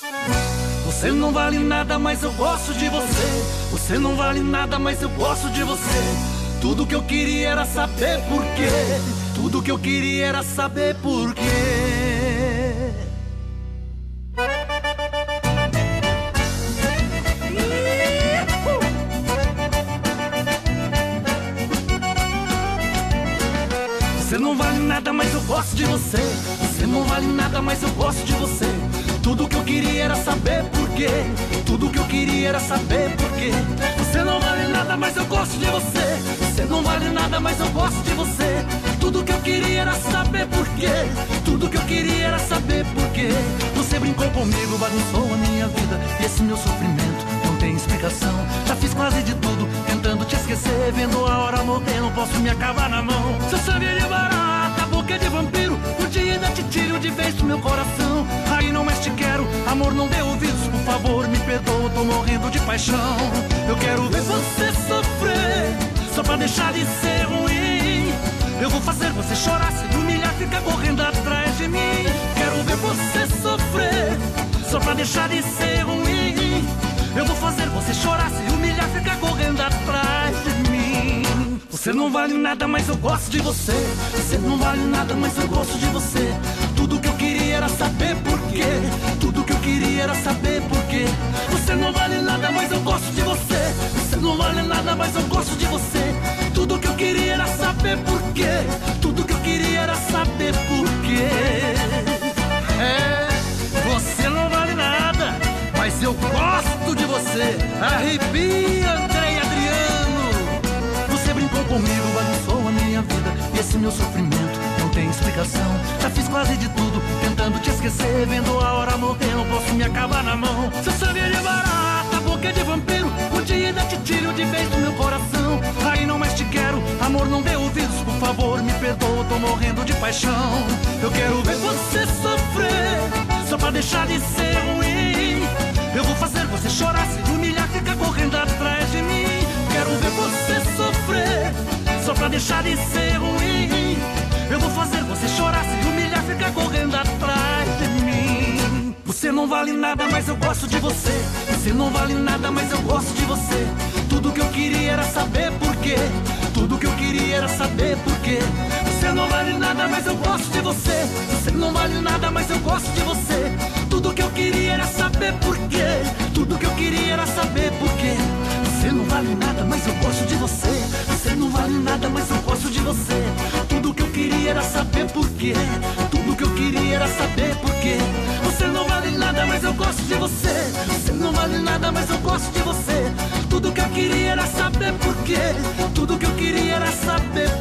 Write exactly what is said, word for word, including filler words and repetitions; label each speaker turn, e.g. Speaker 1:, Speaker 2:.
Speaker 1: Você não vale nada, mas eu gosto de você. Você não vale nada, mas eu gosto de você. Tudo que eu queria era saber por quê. Tudo que eu queria era saber por quê. Você não vale nada, mas eu gosto de você. Você não vale nada, mas eu gosto de você. Tudo que eu queria era saber por quê. Tudo que eu queria era saber por quê. Você não vale nada, mas eu gosto de você. Você não vale nada, mas eu gosto de você. Tudo que eu queria era saber por quê. Tudo que eu queria era saber por quê. Você brincou comigo, bagunçou a minha vida. E esse meu sofrimento não tem explicação. Já fiz quase de tudo, tentando te esquecer. Vendo a hora morrer, não posso me acabar na mão. Seu sangue de barata, boca de vampiro. Um dia ainda te tiro de vez do meu coração. Aí não mais te quero, amor, não dê ouvidos. Por favor, me perdoa, tô morrendo de paixão. Eu quero ver você sofrer, só pra deixar de ser ruim. Eu vou fazer você chorar, se humilhar, ficar correndo atrás de mim. Quero ver você sofrer, só pra deixar de ser ruim. Eu vou fazer você chorar, se humilhar, ficar correndo atrás de mim. Você não vale nada, mas eu gosto de você. Você não vale nada, mas eu gosto de você. Tudo que eu queria era saber por quê. Tudo que eu queria era saber por quê. Você não vale nada, mas eu gosto de você. Você não vale nada, mas eu gosto de você. Tudo que eu queria era saber por quê. Tudo que eu queria era saber por quê. É, você não vale nada, mas eu gosto de você. Arrepia, André e Adriano. Você brincou comigo, bagunçou a minha vida. E esse meu sofrimento não tem explicação. Já fiz quase de tudo, tentando te esquecer. Vendo a hora morrer, não posso me acabar na mão. Seu sangue de barata, boca de vampiro. Um dia ainda te tiro de vez do meu coração. Aí não mais te quero, amor, não dê ouvidos. Por favor, me perdoa, tô morrendo de paixão. Eu quero ver você sofrer, só pra deixar de ser ruim. Eu vou fazer você chorar, se humilhar, ficar correndo atrás de mim. Quero ver você sofrer, só pra deixar de ser ruim. Eu vou fazer você chorar, se humilhar, ficar correndo atrás de mim. Você não vale nada, mas eu gosto de você. Você não vale nada, mas eu gosto de você. Tudo que eu queria era saber por quê. Tudo que eu queria era saber por quê. Você não vale nada, mas eu gosto de você. Você não vale nada, mas eu gosto de você. Tudo que eu queria era saber por quê. Tudo que eu queria era saber por quê. Você não vale nada, mas eu gosto de você. Você não vale nada, mas eu gosto de você. Tudo que eu queria era saber por quê. Tudo que eu queria era saber por quê. Você não vale nada, mas eu gosto de você. Você não vale nada, mas eu gosto de você. Tudo que eu queria era saber por quê. Tudo que eu queria era saber